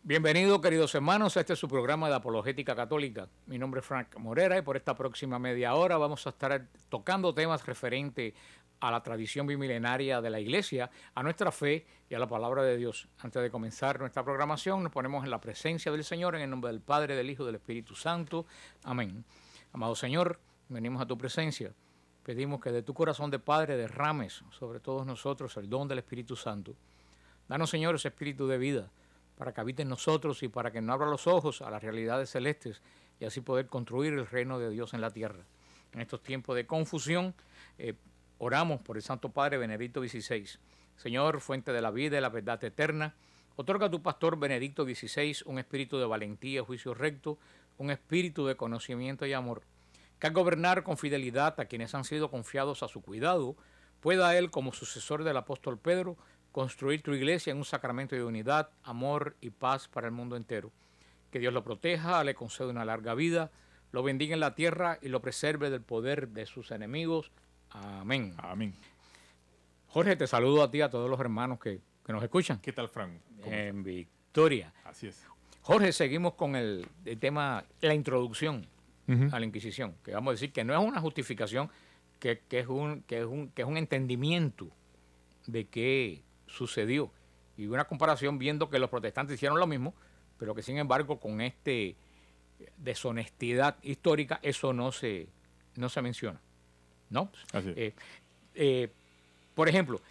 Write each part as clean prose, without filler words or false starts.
Bienvenidos, queridos hermanos, a este es su programa de Apologética Católica. Mi nombre es Frank Morera y por esta próxima media hora vamos a estar tocando temas referentes a la tradición bimilenaria de la Iglesia, a nuestra fe y a la palabra de Dios. Antes de comenzar nuestra programación, nos ponemos en la presencia del Señor, en el nombre del Padre, del Hijo y del Espíritu Santo. Amén. Amado Señor, venimos a tu presencia. Pedimos que de tu corazón de Padre derrames sobre todos nosotros el don del Espíritu Santo. Danos, Señor, ese espíritu de vida, para que habite en nosotros y para que nos abra los ojos a las realidades celestes y así poder construir el reino de Dios en la tierra. En estos tiempos de confusión, oramos por el Santo Padre Benedicto XVI. Señor, fuente de la vida y la verdad eterna, otorga a tu pastor Benedicto XVI un espíritu de valentía y juicio recto, un espíritu de conocimiento y amor, que al gobernar con fidelidad a quienes han sido confiados a su cuidado, pueda él, como sucesor del apóstol Pedro, construir tu iglesia en un sacramento de unidad, amor y paz para el mundo entero. Que Dios lo proteja, le conceda una larga vida, lo bendiga en la tierra y lo preserve del poder de sus enemigos. Amén. Amén. Jorge, te saludo a ti, a todos los hermanos que nos escuchan. ¿Qué tal, Frank? En Victoria. Así es. Jorge, seguimos con el tema, la introducción a la Inquisición, que vamos a decir que no es una justificación, que es un entendimiento de qué sucedió y una comparación viendo que los protestantes hicieron lo mismo, pero que sin embargo con deshonestidad histórica eso no se menciona, ¿no? Así es. Por ejemplo,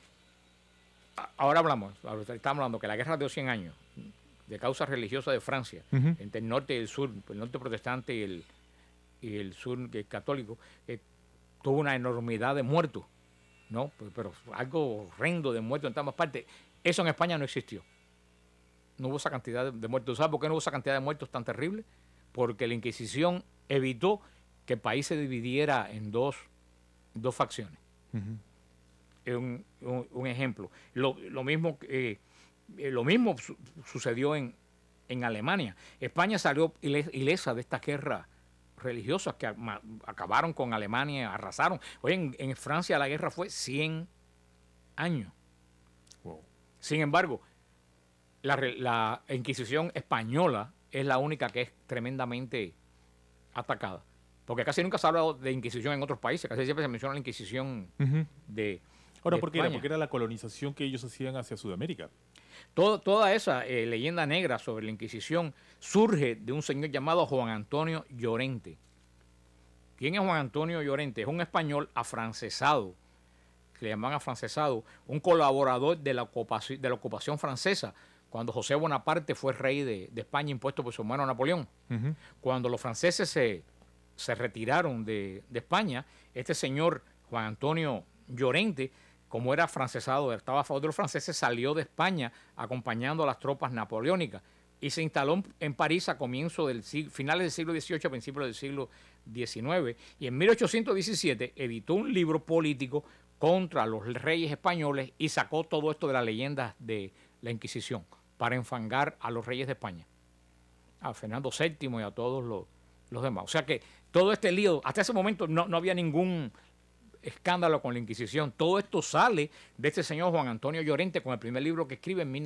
ahora estamos hablando que la guerra de los 100 años de causa religiosa de Francia, entre el norte y el sur, el norte protestante y el sur católico, tuvo una enormidad de muertos, ¿no? Pero algo horrendo de muertos en todas partes. Eso en España no existió. No hubo esa cantidad de muertos. ¿Sabes por qué no hubo esa cantidad de muertos tan terrible? Porque la Inquisición evitó que el país se dividiera en dos facciones. Es un ejemplo. Lo mismo sucedió en Alemania. España salió ilesa de esta guerra religiosas que acabaron con Alemania, arrasaron. Oye, en Francia la guerra fue 100 años. Wow. Sin embargo, la Inquisición española es la única que es tremendamente atacada. Porque casi nunca se ha hablado de Inquisición en otros países, casi siempre se menciona la Inquisición de Ahora, de ¿por qué era? España. Porque era la colonización que ellos hacían hacia Sudamérica. Toda esa leyenda negra sobre la Inquisición surge de un señor llamado Juan Antonio Llorente. ¿Quién es Juan Antonio Llorente? Es un español afrancesado, que le llaman afrancesado, un colaborador de la ocupación francesa, cuando José Bonaparte fue rey de España impuesto por su hermano Napoleón. Cuando los franceses se retiraron de España, este señor Juan Antonio Llorente, como era francesado, estaba a favor de los franceses, salió de España acompañando a las tropas napoleónicas y se instaló en París a comienzos finales del siglo XVIII, principios del siglo XIX, y en 1817 editó un libro político contra los reyes españoles y sacó todo esto de las leyendas de la Inquisición para enfangar a los reyes de España, a Fernando VII y a todos los demás. O sea que todo este lío, hasta ese momento no había ningún escándalo con la Inquisición. Todo esto sale de este señor Juan Antonio Llorente con el primer libro que escribe en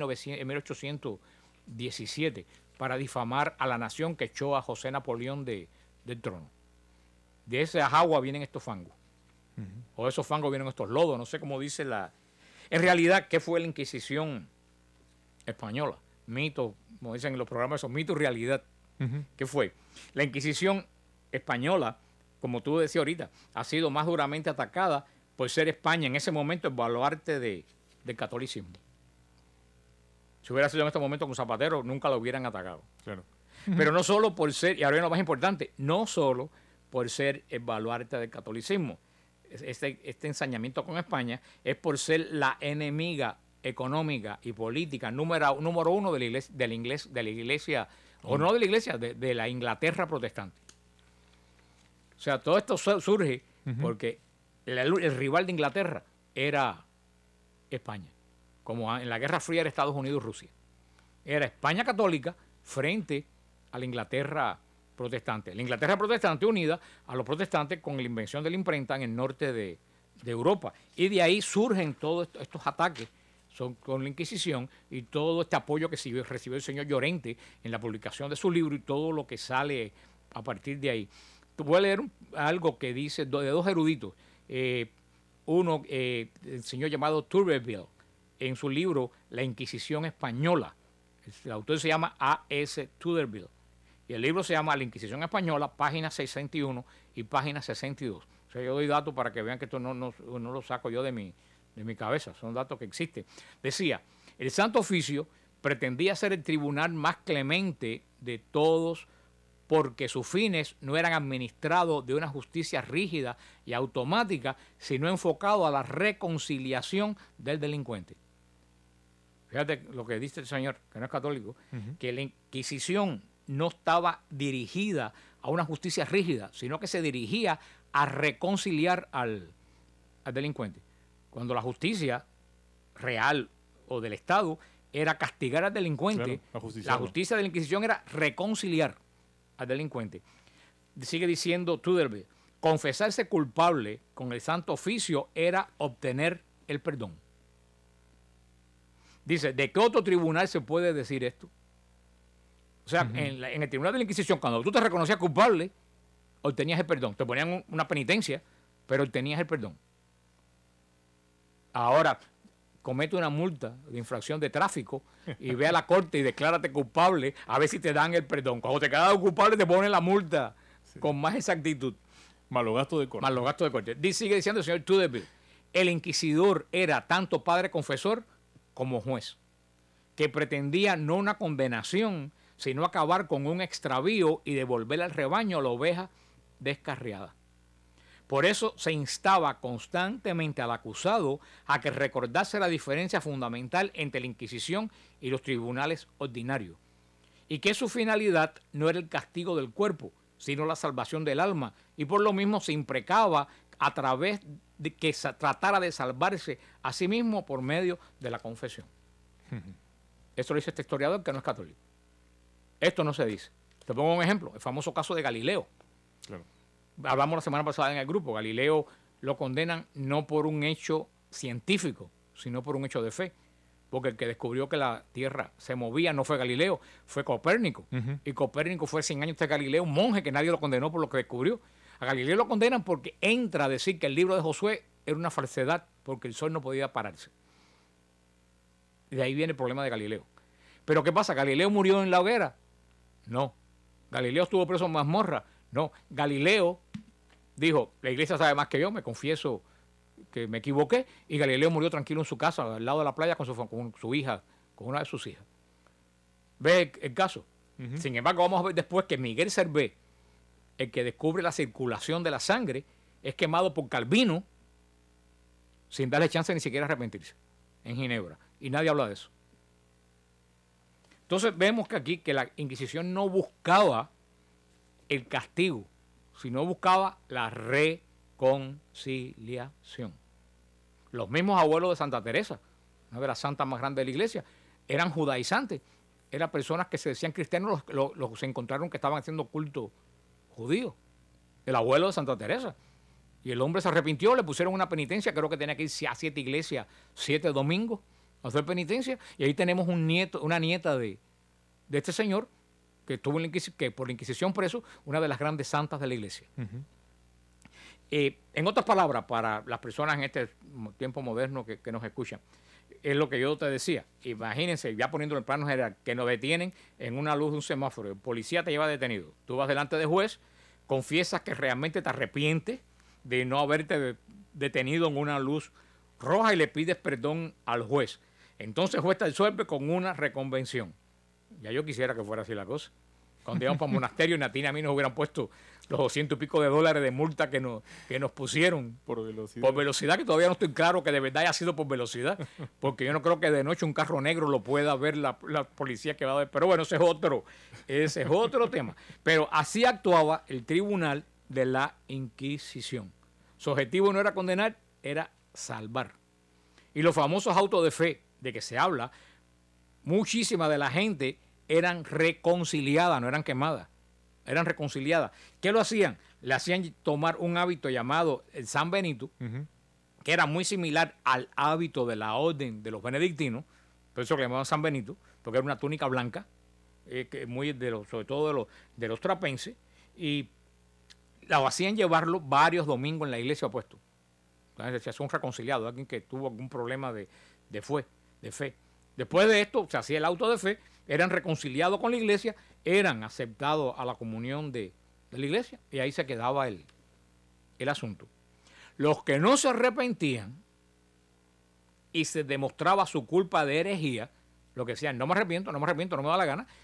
1817 para difamar a la nación que echó a José Napoleón del trono. De esa agua vienen estos fangos. O de esos fangos vienen estos lodos. No sé cómo dice En realidad, ¿qué fue la Inquisición española? Mito, como dicen en los programas, esos mito y realidad. ¿Qué fue? La Inquisición española, como tú decías ahorita, ha sido más duramente atacada por ser España en ese momento el baluarte del catolicismo. Si hubiera sido en este momento con Zapatero, nunca lo hubieran atacado. Claro. Pero no solo por ser, y ahora viene lo más importante, no solo por ser el baluarte del catolicismo. Este ensañamiento con España es por ser la enemiga económica y política número uno de la iglesia, o no de la iglesia, de la Inglaterra protestante. O sea, todo esto surge porque el rival de Inglaterra era España. Como en la Guerra Fría era Estados Unidos y Rusia. Era España católica frente a la Inglaterra protestante. La Inglaterra protestante unida a los protestantes con la invención de la imprenta en el norte de Europa. Y de ahí surgen todos estos ataques son con la Inquisición y todo este apoyo que recibió el señor Llorente en la publicación de su libro y todo lo que sale a partir de ahí. Voy a leer algo que dice de dos eruditos. Uno, el señor llamado Turberville, en su libro La Inquisición Española. El autor se llama A.S. Turberville. Y el libro se llama La Inquisición Española, página 61 y página 62. O sea, yo doy datos para que vean que esto no lo saco yo de mi cabeza, son datos que existen. Decía, el Santo Oficio pretendía ser el tribunal más clemente de todos porque sus fines no eran administrados de una justicia rígida y automática, sino enfocado a la reconciliación del delincuente. Fíjate lo que dice el señor, que no es católico, que la Inquisición no estaba dirigida a una justicia rígida, sino que se dirigía a reconciliar al delincuente. Cuando la justicia real o del Estado era castigar al delincuente, claro, la justicia de la Inquisición era reconciliar al delincuente. Sigue diciendo Turberville, confesarse culpable con el Santo Oficio era obtener el perdón. Dice, ¿de qué otro tribunal se puede decir esto? O sea, en el tribunal de la Inquisición, cuando tú te reconocías culpable, obtenías el perdón. Te ponían una penitencia, pero obtenías el perdón. Ahora, comete una multa de infracción de tráfico y ve a la corte y declárate culpable a ver si te dan el perdón. Cuando te quedas culpable te ponen la multa con más exactitud. Más los gastos de corte. Más los gastos de corte. Sigue diciendo el señor Turberville, el inquisidor era tanto padre confesor como juez, que pretendía no una condenación, sino acabar con un extravío y devolver al rebaño la oveja descarriada. Por eso se instaba constantemente al acusado a que recordase la diferencia fundamental entre la Inquisición y los tribunales ordinarios, y que su finalidad no era el castigo del cuerpo, sino la salvación del alma, y por lo mismo se imprecaba a través de que tratara de salvarse a sí mismo por medio de la confesión. Esto lo dice este historiador que no es católico. Esto no se dice. Te pongo un ejemplo, el famoso caso de Galileo. Claro. Hablamos la semana pasada en el grupo. Galileo lo condenan no por un hecho científico, sino por un hecho de fe. Porque el que descubrió que la Tierra se movía no fue Galileo, fue Copérnico. Y Copérnico fue 100 años de Galileo, un monje que nadie lo condenó por lo que descubrió. A Galileo lo condenan porque entra a decir que el libro de Josué era una falsedad, porque el sol no podía pararse. Y de ahí viene el problema de Galileo. Pero ¿qué pasa? ¿Galileo murió en la hoguera? No. ¿Galileo estuvo preso en mazmorra? No. Galileo dijo, la iglesia sabe más que yo, me confieso que me equivoqué, y Galileo murió tranquilo en su casa, al lado de la playa, con su hija, con una de sus hijas. ¿Ve el caso? Sin embargo, vamos a ver después que Miguel Servet, el que descubre la circulación de la sangre, es quemado por Calvino sin darle chance ni siquiera arrepentirse en Ginebra. Y nadie habla de eso. Entonces vemos que aquí que la Inquisición no buscaba el castigo, sino buscaba la reconciliación. Los mismos abuelos de Santa Teresa, una de las santas más grandes de la iglesia, eran judaizantes, eran personas que se decían cristianos, los encontraron que estaban haciendo culto judío, el abuelo de Santa Teresa. Y el hombre se arrepintió, le pusieron una penitencia, creo que tenía que ir a 7 iglesias, 7 domingos, a hacer penitencia, y ahí tenemos una nieta de este señor, que estuvo que por la Inquisición preso, una de las grandes santas de la iglesia. En otras palabras, para las personas en este tiempo moderno que nos escuchan, es lo que yo te decía. Imagínense, ya poniéndolo en plano general, que nos detienen en una luz de un semáforo, el policía te lleva detenido, tú vas delante del juez, confiesas que realmente te arrepientes de no haberte detenido en una luz roja y le pides perdón al juez. Entonces el juez te absuelve con una reconvención. Ya yo quisiera que fuera así la cosa. Cuando íbamos para el monasterio, a mí nos hubieran puesto los $200 y pico de multa que nos pusieron por velocidad, que todavía no estoy claro que de verdad haya sido por velocidad, porque yo no creo que de noche un carro negro lo pueda ver la policía que va a ver. Pero bueno, ese es otro tema. Pero así actuaba el tribunal de la Inquisición. Su objetivo no era condenar, era salvar. Y los famosos autos de fe de que se habla, muchísima de la gente eran reconciliadas, no eran quemadas, eran reconciliadas. ¿Qué lo hacían? Le hacían tomar un hábito llamado el San Benito, que era muy similar al hábito de la orden de los benedictinos, por eso que le llamaban San Benito, porque era una túnica blanca, que muy sobre todo de los trapenses, y la hacían llevarlo varios domingos en la iglesia puesto. Entonces se hacía un reconciliado, alguien que tuvo algún problema de fe. Después de esto se hacía el auto de fe, eran reconciliados con la iglesia, eran aceptados a la comunión de la iglesia, y ahí se quedaba el asunto. Los que no se arrepentían y se demostraba su culpa de herejía, lo que decían, no me arrepiento, no me da la gana,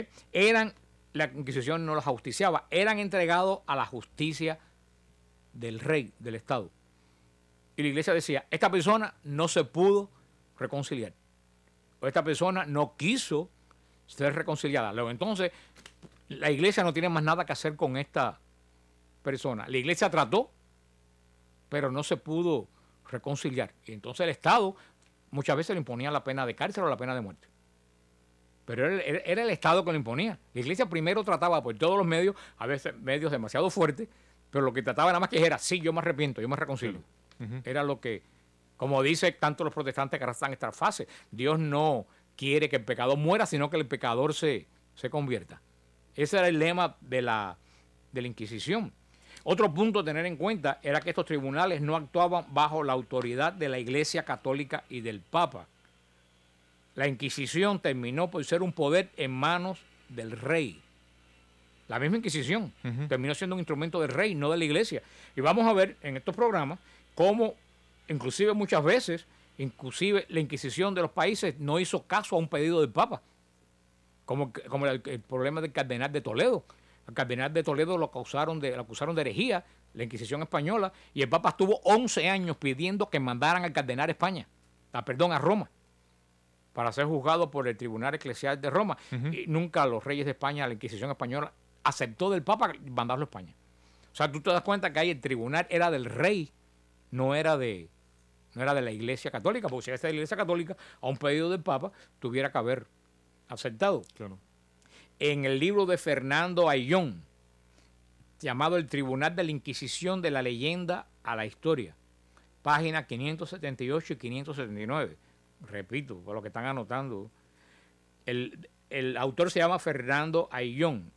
la Inquisición no los justiciaba, eran entregados a la justicia del rey, del Estado. Y la iglesia decía, esta persona no se pudo reconciliar, o esta persona no quiso ser reconciliada. Luego, entonces, la iglesia no tiene más nada que hacer con esta persona. La iglesia trató, pero no se pudo reconciliar. Y entonces el Estado muchas veces le imponía la pena de cárcel o la pena de muerte. Pero era el Estado que lo imponía. La iglesia primero trataba por todos los medios, a veces medios demasiado fuertes, pero lo que trataba nada más que era, sí, yo me arrepiento, yo me reconcilio. Era lo que, como dice tanto los protestantes que ahora están en esta fase, Dios no quiere que el pecador muera, sino que el pecador se convierta. Ese era el lema de la Inquisición. Otro punto a tener en cuenta era que estos tribunales no actuaban bajo la autoridad de la Iglesia Católica y del Papa. La Inquisición terminó por ser un poder en manos del rey. La misma Inquisición terminó siendo un instrumento del rey, no de la Iglesia. Y vamos a ver en estos programas cómo, inclusive muchas veces, la Inquisición de los países no hizo caso a un pedido del Papa. Como el problema del cardenal de Toledo. Al cardenal de Toledo lo acusaron de herejía, la Inquisición española, y el Papa estuvo 11 años pidiendo que mandaran al cardenal a Roma, para ser juzgado por el Tribunal Eclesial de Roma. Y nunca los reyes de España, la Inquisición española, aceptó del Papa mandarlo a España. O sea, tú te das cuenta que ahí el tribunal era del rey, no era de la Iglesia Católica, porque si era de la Iglesia Católica, a un pedido del Papa, tuviera que haber aceptado. Claro. En el libro de Fernando Ayllón, llamado El Tribunal de la Inquisición de la Leyenda a la Historia, páginas 578 y 579. Repito, por lo que están anotando. El autor se llama Fernando Ayllón,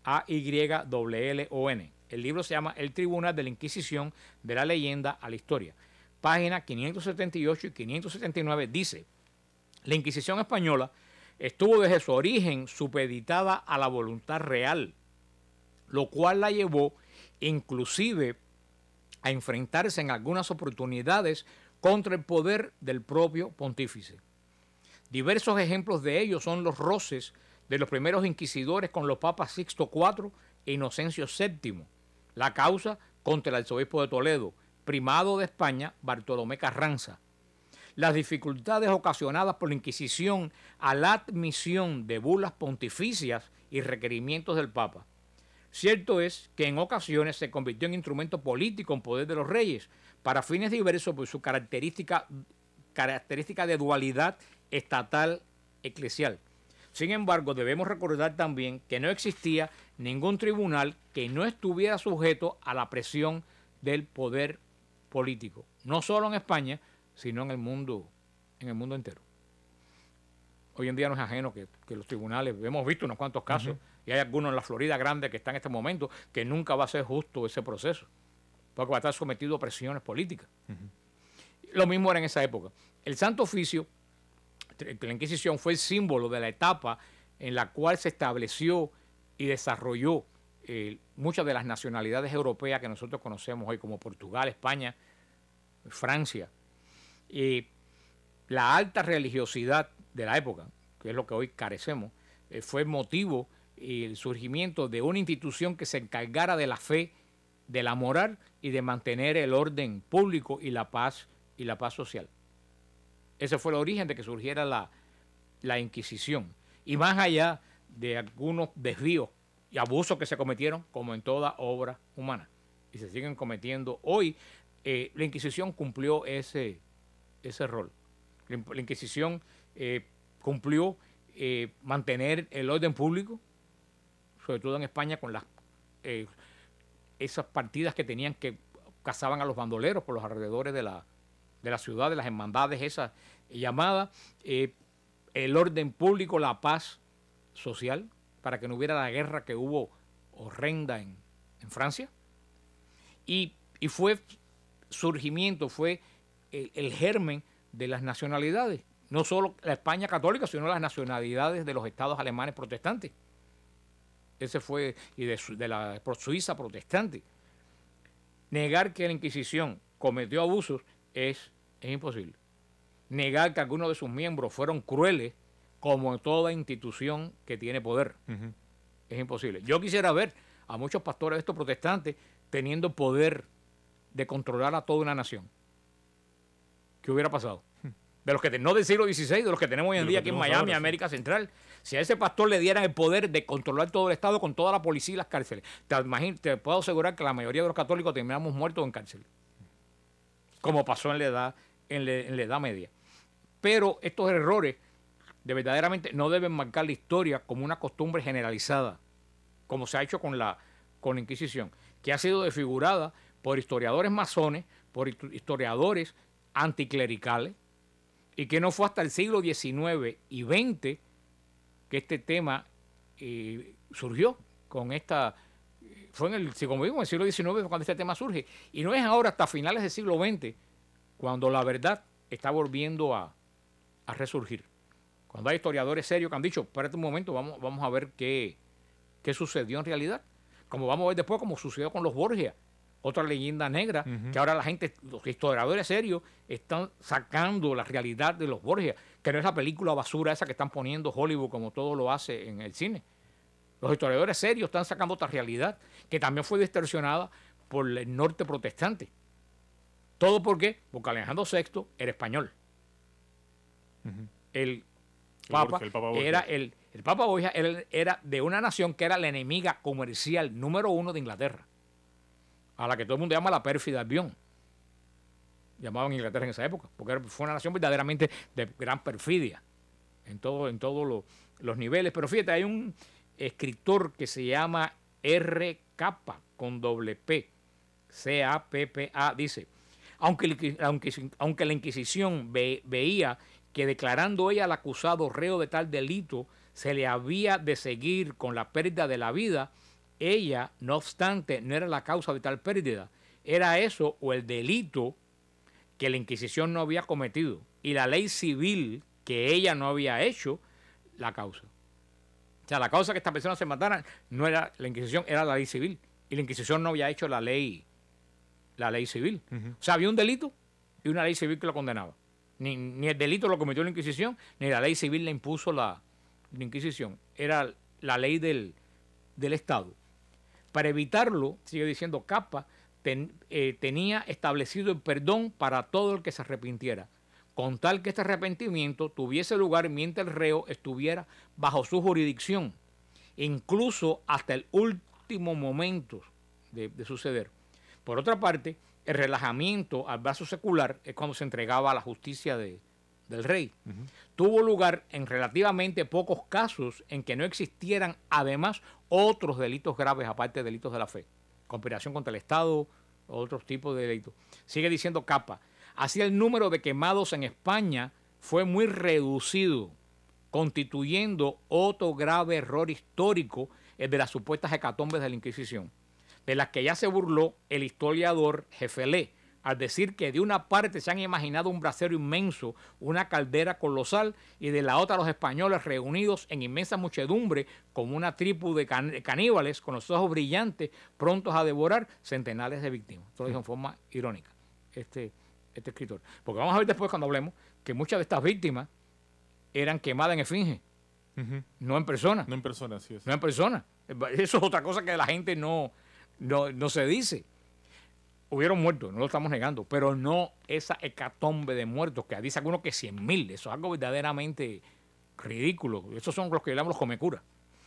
Ayllon. El libro se llama El Tribunal de la Inquisición de la Leyenda a la Historia. Páginas 578 y 579 dice, la Inquisición española estuvo desde su origen supeditada a la voluntad real, lo cual la llevó inclusive a enfrentarse en algunas oportunidades contra el poder del propio pontífice. Diversos ejemplos de ello son los roces de los primeros inquisidores con los papas Sixto IV e Inocencio VII, la causa contra el arzobispo de Toledo, primado de España, Bartolomé Carranza, las dificultades ocasionadas por la Inquisición a la admisión de bulas pontificias y requerimientos del Papa. Cierto es que en ocasiones se convirtió en instrumento político en poder de los reyes para fines diversos por su característica de dualidad estatal-eclesial. Sin embargo, debemos recordar también que no existía ningún tribunal que no estuviera sujeto a la presión del poder político, no solo en España, sino en el mundo entero. Hoy en día no es ajeno que los tribunales, hemos visto unos cuantos casos, y hay algunos en la Florida grande que están en este momento, que nunca va a ser justo ese proceso, porque va a estar sometido a presiones políticas. Lo mismo era en esa época. El Santo Oficio, la Inquisición, fue el símbolo de la etapa en la cual se estableció y desarrolló muchas de las nacionalidades europeas que nosotros conocemos hoy, como Portugal, España, Francia. La alta religiosidad de la época, que es lo que hoy carecemos, fue motivo y el surgimiento de una institución que se encargara de la fe, de la moral y de mantener el orden público y la paz social. Ese fue el origen de que surgiera la Inquisición. Y más allá de algunos desvíos y abusos que se cometieron, como en toda obra humana, y se siguen cometiendo hoy, la Inquisición cumplió ese rol. La Inquisición cumplió mantener el orden público, sobre todo en España, con esas partidas que tenían que cazaban a los bandoleros por los alrededores de de la ciudad, de las hermandades esas llamadas, el orden público, la paz social, para que no hubiera la guerra que hubo horrenda en Francia. Y fue surgimiento, fue el germen de las nacionalidades, no solo la España católica, sino las nacionalidades de los estados alemanes protestantes. Ese fue, y de la Suiza protestante. Negar que la Inquisición cometió abusos es imposible. Negar que algunos de sus miembros fueron crueles, como en toda institución que tiene poder, es imposible. Yo quisiera ver a muchos pastores de estos protestantes teniendo poder de controlar a toda una nación. ¿Qué hubiera pasado? De los que no del siglo XVI, de los que tenemos hoy en día aquí en Miami, América Central. Si a ese pastor le dieran el poder de controlar todo el Estado con toda la policía y las cárceles, te puedo asegurar que la mayoría de los católicos terminamos muertos en cárcel, como pasó en la Edad Media. Pero estos errores verdaderamente no deben marcar la historia como una costumbre generalizada, como se ha hecho con la Inquisición, que ha sido desfigurada por historiadores masones, por historiadores anticlericales, y que no fue hasta el siglo XIX y XX que este tema surgió con esta... Fue como digo, en el siglo XIX cuando este tema surge, y no es ahora hasta finales del siglo XX cuando la verdad está volviendo a resurgir. Cuando hay historiadores serios que han dicho, espérate un momento, vamos a ver qué sucedió en realidad. Como vamos a ver después, como sucedió con los Borgia, otra leyenda negra, que ahora los historiadores serios están sacando la realidad de los Borgia, que no es la película basura esa que están poniendo Hollywood como todo lo hace en el cine. Los historiadores serios están sacando otra realidad, que también fue distorsionada por el norte protestante. ¿Todo por qué? Porque Alejandro VI era español. El Papa Borgia era de una nación que era la enemiga comercial número 1 de Inglaterra, a la que todo el mundo llama la pérfida Albión. Llamaban Inglaterra en esa época, porque fue una nación verdaderamente de gran perfidia en todos los niveles. Pero fíjate, hay un escritor que se llama R. Capa, con doble P, C-A-P-P-A, dice, aunque la Inquisición veía que declarando ella al acusado reo de tal delito se le había de seguir con la pérdida de la vida, ella, no obstante, no era la causa de tal pérdida. Era eso o el delito que la Inquisición no había cometido y la ley civil que ella no había hecho la causa. O sea, la causa que estas personas se mataran no era la Inquisición, era la ley civil. Y la Inquisición no había hecho la ley civil. O sea, había un delito y una ley civil que lo condenaba. Ni el delito lo cometió la Inquisición, ni la ley civil le impuso la Inquisición. Era la ley del Estado. Para evitarlo, sigue diciendo Capa, tenía establecido el perdón para todo el que se arrepintiera, con tal que este arrepentimiento tuviese lugar mientras el reo estuviera bajo su jurisdicción, incluso hasta el último momento de suceder. Por otra parte, el relajamiento al brazo secular es cuando se entregaba a la justicia del rey. Tuvo lugar en relativamente pocos casos en que no existieran además otros delitos graves aparte de delitos de la fe, conspiración contra el Estado, otros tipos de delitos. Sigue diciendo Capa, así el número de quemados en España fue muy reducido, constituyendo otro grave error histórico, el de las supuestas hecatombes de la Inquisición, de las que ya se burló el historiador Jeffelé, al decir que de una parte se han imaginado un brasero inmenso, una caldera colosal, y de la otra los españoles reunidos en inmensa muchedumbre como una tribu de caníbales con los ojos brillantes, prontos a devorar centenares de víctimas. Esto lo dijo en forma irónica este escritor. Porque vamos a ver después cuando hablemos que muchas de estas víctimas eran quemadas en esfinge, no en persona. No en persona, así es. No en persona. Eso es otra cosa que la gente no se dice. Hubieron muertos, no lo estamos negando, pero no esa hecatombe de muertos, que dice algunos que 100.000, eso es algo verdaderamente ridículo. Esos son los que llamamos los comecuras.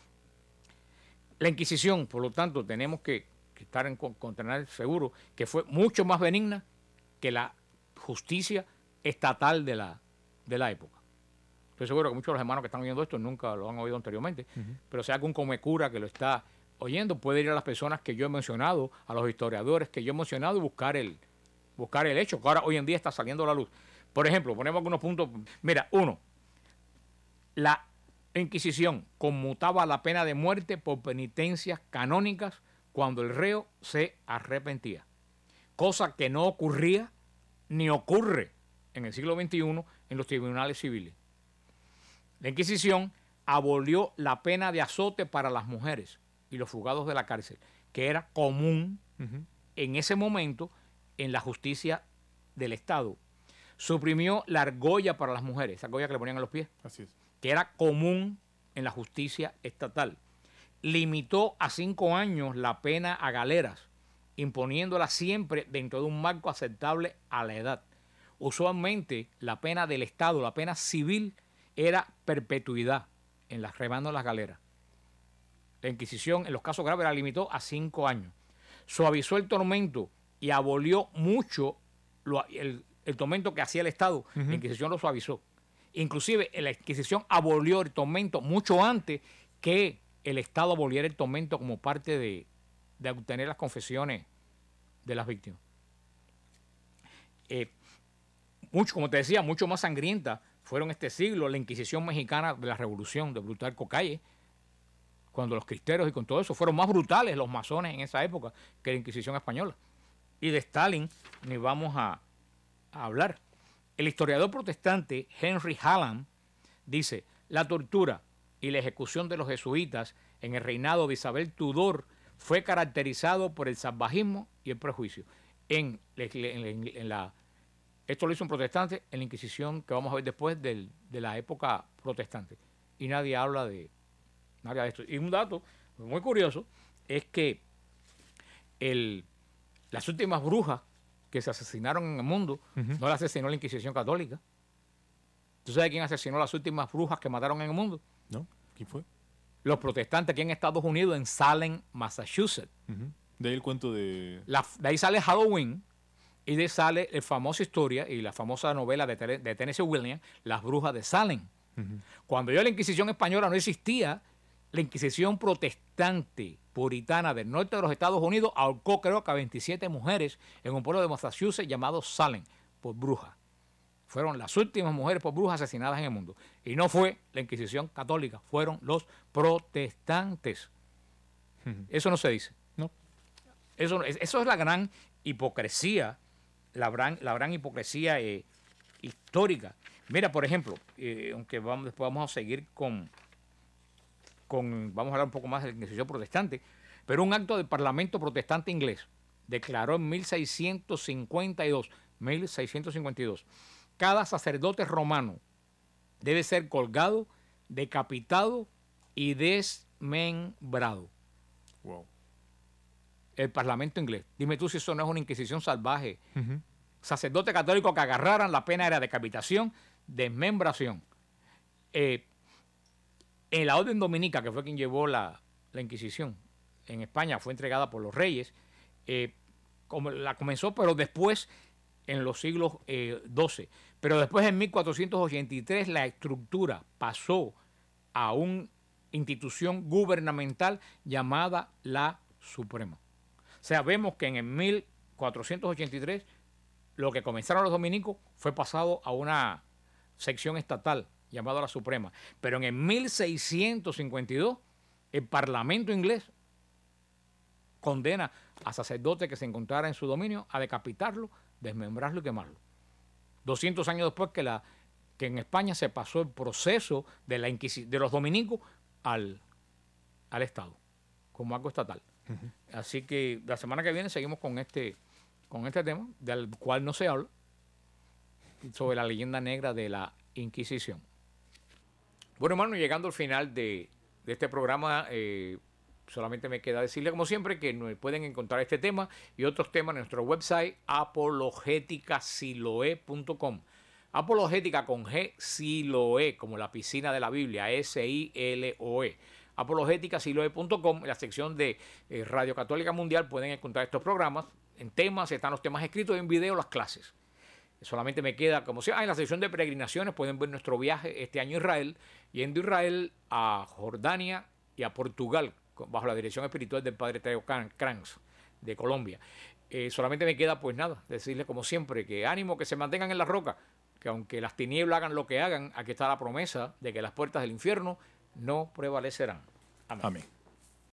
La Inquisición, por lo tanto, tenemos que estar en tener seguro que fue mucho más benigna que la justicia estatal de la época. Estoy seguro que muchos de los hermanos que están oyendo esto nunca lo han oído anteriormente, pero si hay algún comecura que lo está oyendo, puede ir a las personas que yo he mencionado, a los historiadores que yo he mencionado y buscar el buscar el hecho, que ahora hoy en día está saliendo a la luz. Por ejemplo, ponemos algunos puntos. Mira, uno, la Inquisición conmutaba la pena de muerte por penitencias canónicas cuando el reo se arrepentía, cosa que no ocurría ni ocurre en el siglo XXI en los tribunales civiles. La Inquisición abolió la pena de azote para las mujeres y los fugados de la cárcel, que era común en ese momento en la justicia del Estado. Suprimió la argolla para las mujeres, esa argolla que le ponían a los pies, Así es. que era común en la justicia estatal. Limitó a 5 años la pena a galeras, imponiéndola siempre dentro de un marco aceptable a la edad. Usualmente la pena del Estado, la pena civil, era perpetuidad en las remando de las galeras. La Inquisición en los casos graves la limitó a 5 años. Suavizó el tormento y abolió mucho el tormento que hacía el Estado. La Inquisición lo suavizó. Inclusive la Inquisición abolió el tormento mucho antes que el Estado aboliera el tormento como parte de obtener las confesiones de las víctimas. Mucho, como te decía, mucho más sangrienta fueron este siglo la Inquisición mexicana de la Revolución, de Plutarco Calle, cuando los cristeros y con todo eso fueron más brutales los masones en esa época que la Inquisición española. Y de Stalin ni vamos a hablar. El historiador protestante Henry Hallam dice: la tortura y la ejecución de los jesuitas en el reinado de Isabel Tudor fue caracterizado por el salvajismo y el prejuicio. Esto lo hizo un protestante en la Inquisición que vamos a ver después de la época protestante. Y nadie habla de esto. Y un dato muy curioso es que las últimas brujas que se asesinaron en el mundo no las asesinó la Inquisición católica. ¿Tú sabes quién asesinó las últimas brujas que mataron en el mundo? ¿No? ¿Quién fue? Los protestantes aquí en Estados Unidos, en Salem, Massachusetts. De ahí el cuento de... De ahí sale Halloween y de ahí sale la famosa historia y la famosa novela de Tennessee Williams, Las brujas de Salem. Cuando la Inquisición española no existía, la Inquisición protestante puritana del norte de los Estados Unidos ahorcó creo que a 27 mujeres en un pueblo de Massachusetts llamado Salem por brujas. Fueron las últimas mujeres por brujas asesinadas en el mundo. Y no fue la Inquisición católica, fueron los protestantes. Eso no se dice. No. Eso es la gran hipocresía, la gran hipocresía histórica. Mira, por ejemplo, aunque después vamos a seguir vamos a hablar un poco más de la Inquisición protestante, pero un acto del Parlamento protestante inglés declaró en 1652, cada sacerdote romano debe ser colgado, decapitado y desmembrado. Wow. El Parlamento inglés. Dime tú si eso no es una inquisición salvaje. Sacerdotes católicos que agarraran, la pena era decapitación, desmembración. En la Orden Dominica, que fue quien llevó la Inquisición en España, fue entregada por los reyes, la comenzó, pero después en los siglos XII. Pero después en 1483 la estructura pasó a una institución gubernamental llamada la Suprema. O sea, vemos que en el 1483 lo que comenzaron los dominicos fue pasado a una sección estatal llamada la Suprema. Pero en el 1652 el Parlamento inglés condena a sacerdotes que se encontrara en su dominio a decapitarlo, desmembrarlo y quemarlo. 200 años después que en España se pasó el proceso de los dominicos al Estado, como algo estatal. Así que la semana que viene seguimos con este tema, del cual no se habla, sobre la leyenda negra de la Inquisición. Bueno, hermano, llegando al final de este programa, solamente me queda decirle, como siempre, que pueden encontrar este tema y otros temas en nuestro website apologeticasiloe.com. Apologética con G, Siloe, como la piscina de la Biblia, SILOE. Apologéticasiloe.com, en la sección de Radio Católica Mundial pueden encontrar estos programas. En temas están los temas escritos y en video las clases. Solamente me queda, como sea, en la sección de peregrinaciones pueden ver nuestro viaje este año a Israel, yendo a Israel, a Jordania y a Portugal, bajo la dirección espiritual del Padre Teo Kranz de Colombia. Solamente me queda, pues nada, decirles como siempre que ánimo, que se mantengan en la roca, que aunque las tinieblas hagan lo que hagan, aquí está la promesa de que las puertas del infierno no prevalecerán. Amén. Amén.